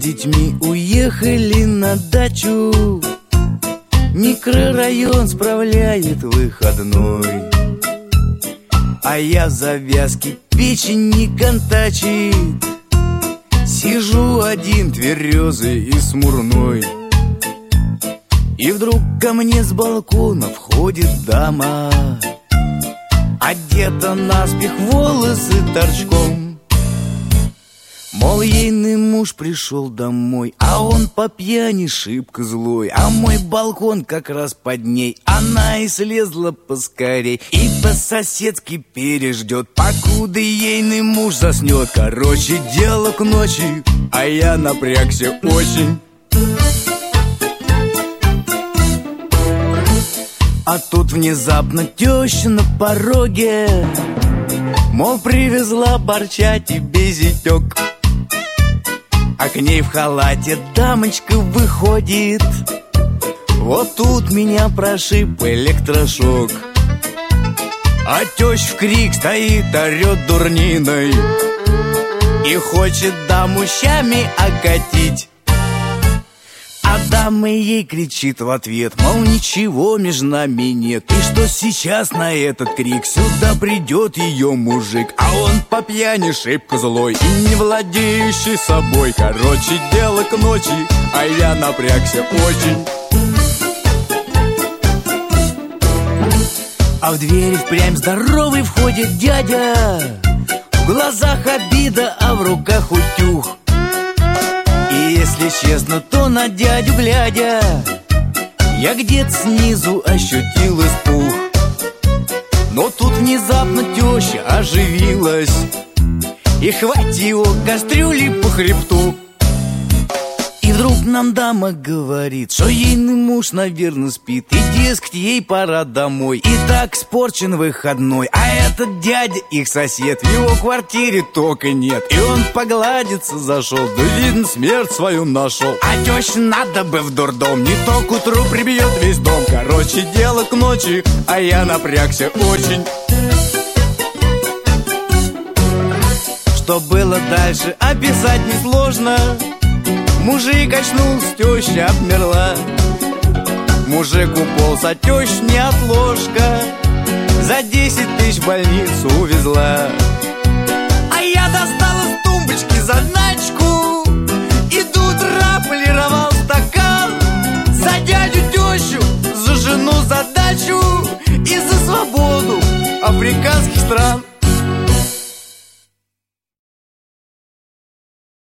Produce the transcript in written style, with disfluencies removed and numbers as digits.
детьми уехали на дачу. Микрорайон справляет выходной, а я в завязке печень не контачит. Сижу один тверезый и смурной, и вдруг ко мне с балкона входит дама, одета наспех, волосы торчком. Мол, ейный муж пришел домой, а он по пьяни шибко злой, а мой балкон как раз под ней. Она и слезла поскорей и по-соседски переждет, покуда ейный муж заснет. Короче, дело к ночи, а я напрягся очень. А тут внезапно теща на пороге, мол, привезла борща тебе, зятек. А к ней в халате дамочка выходит. Вот тут меня прошиб электрошок, а теща в крик стоит, орет дурниной и хочет даму щами окатить. А дама ей кричит в ответ, мол, ничего между нами нет, и что сейчас на этот крик сюда придет ее мужик. А он по пьяни шибко злой и не владеющий собой. Короче, дело к ночи, а я напрягся очень. А в дверь впрямь здоровый входит дядя, в глазах обида, а в руках утюг. И если честно, то на дядю глядя, я где-то снизу ощутил испуг. Но тут внезапно теща оживилась и хватила кастрюли по хребту. И вдруг нам дама говорит, что ейный муж, наверное, спит, и, дескать, ей пора домой, и так испорчен выходной. А этот дядя, их сосед, в его квартире только нет, и он погладиться зашел, да, видно, смерть свою нашел. А теще надо бы в дурдом, не то к утру прибьет весь дом. Короче, дело к ночи, а я напрягся очень. Что было дальше, описать несложно. Мужик очнулся, теща обмерла. Мужик уполз, а теща неотложка за 10 тысяч в больницу увезла. А я достал из тумбочки заначку, и тут полировал стакан. За дядю, тещу, за жену, за дачу и за свободу африканских стран.